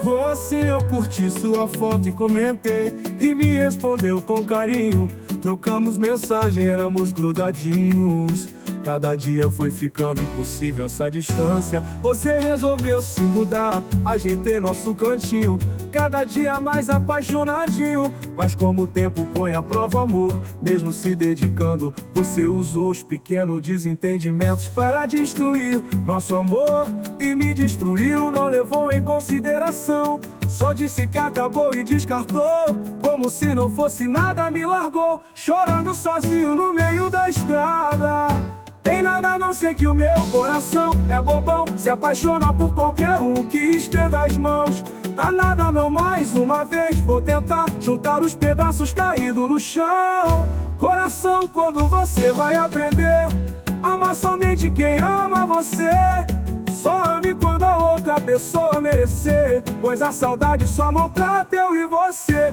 Você, eu curti sua foto e comentei, e me respondeu com carinho. Trocamos mensagem, éramos grudadinhos. Cada dia foi ficando impossível essa distância. Você resolveu se mudar, ajeitei nosso cantinho. Cada dia mais apaixonadinho. Mas como o tempo põe à prova o amor, mesmo se dedicando, você usou os pequenos desentendimentos para destruir nosso amor. E me destruiu, não levou em consideração. Só disse que acabou e descartou, como se não fosse nada, me largou, chorando sozinho no meio da estrada. Tem nada a não ser que o meu coração é bobão, se apaixona por qualquer um que estenda as mãos. Tá nada não, mais uma vez vou tentar juntar os pedaços caídos no chão. Coração, quando você vai aprender, ama somente quem ama você. Só ame quando a outra pessoa merecer, pois a saudade só maltrata eu e você.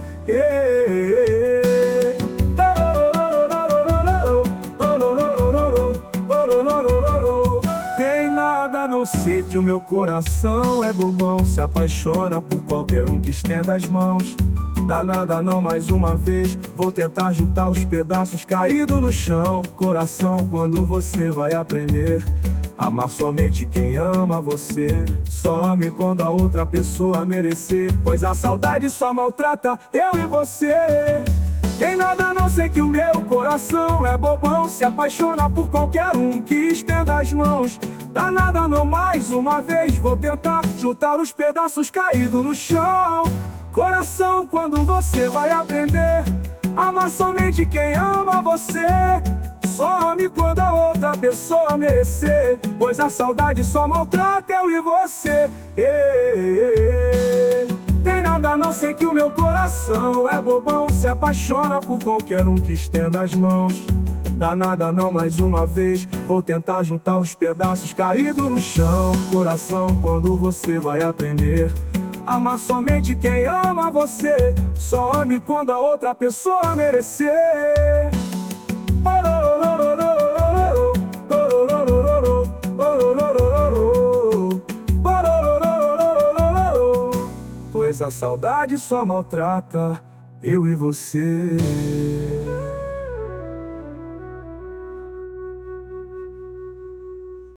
Tem nada, não sei que o meu coração é bobão, se apaixona por qualquer um que estenda as mãos. Dá nada não, mais uma vez vou tentar juntar os pedaços caídos no chão. Coração, quando você vai aprender, amar somente quem ama você. Só ame quando a outra pessoa merecer, pois a saudade só maltrata eu e você. Tem nada a não ser que o meu coração é bobão, se apaixona por qualquer um que estenda as mãos. Dá nada não, mais uma vez vou tentar juntar os pedaços caídos no chão. Coração, quando você vai aprender, amar somente quem ama você. Só ame quando a outra pessoa merecer, pois a saudade só maltrata eu e você. Tem nada a não ser que o meu coração é bobão, se apaixona por qualquer um que estenda as mãos. Dá nada não, mais uma vez vou tentar juntar os pedaços caídos no chão. Coração, quando você vai aprender, amar somente quem ama você. Só ame quando a outra pessoa merecer. Pois a saudade só maltrata eu e você.